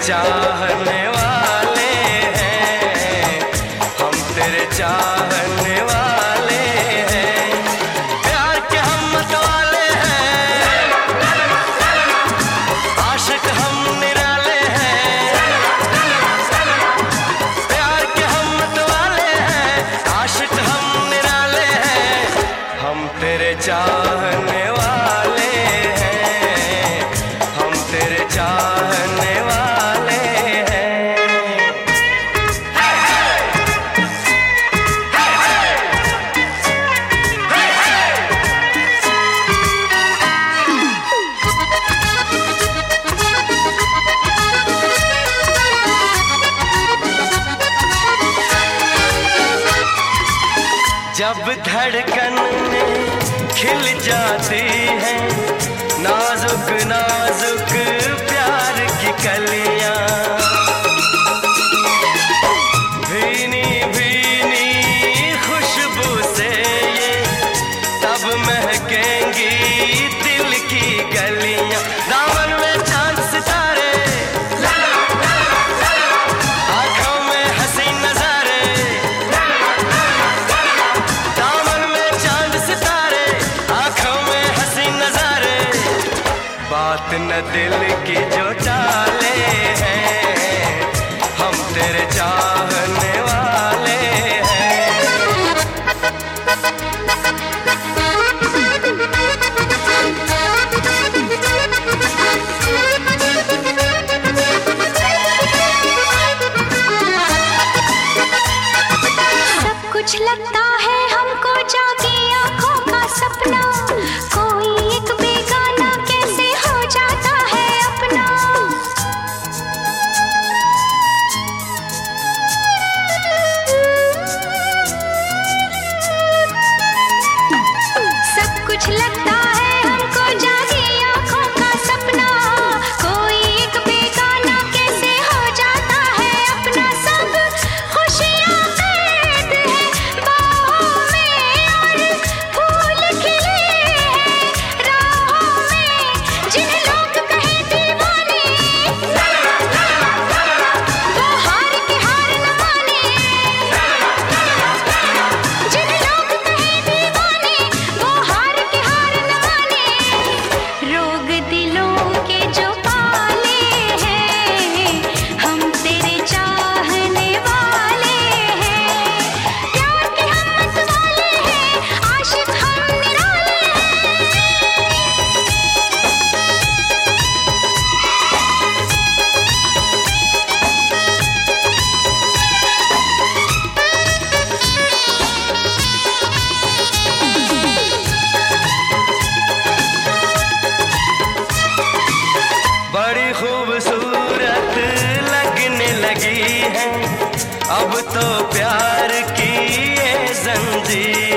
चाहने वाले हैं, हम तेरे चाहने वाले हैं, प्यार के हम मतवाले हैं, आशिक हम निराले हैं, प्यार के हम मतवाले हैं, आशिक हम निराले हैं, हम तेरे चाहने वाले हैं, हम तेरे चाहने वाले हैं। जब धड़कन में खिल जाती है नाजुक नाजुक प्यार की कलियां, भीनी भीनी खुशबू से ये तब महकेंगी दिल की गलियां, दामन में चांद सितारे, आंखों में हंसी नजारे, दामन में चांद सितारे, आंखों में हंसी नजारे, बात न दिल की जो चाले हैं, हम तेरे चाहने वाले हैं। सब कुछ लगता है हमको जागी आंखों का सपना, कोई एक बेगाना कैसे हो जाता है अपना। सब कुछ लगता है हमको जागी आंखों का सपना, कोई एक बेगाना कैसे हो जाता है अपना। सब खुशियाँ कैद है बाहों में और फूल खिले हैं राहों में, जिन लोग कहे दीवाने वो हार के हार न माने, जिन लोग कहे दीवाने वो हार के हार न माने। रोग दिलों के जो पाले हैं, हम तेरे चाहने वाले हैं, प्यार के हम मतवाले हैं, आशिक हम निराले हैं। बड़ी खूबसूरत लगने लगी है अब तो प्यार की ये जंजीर,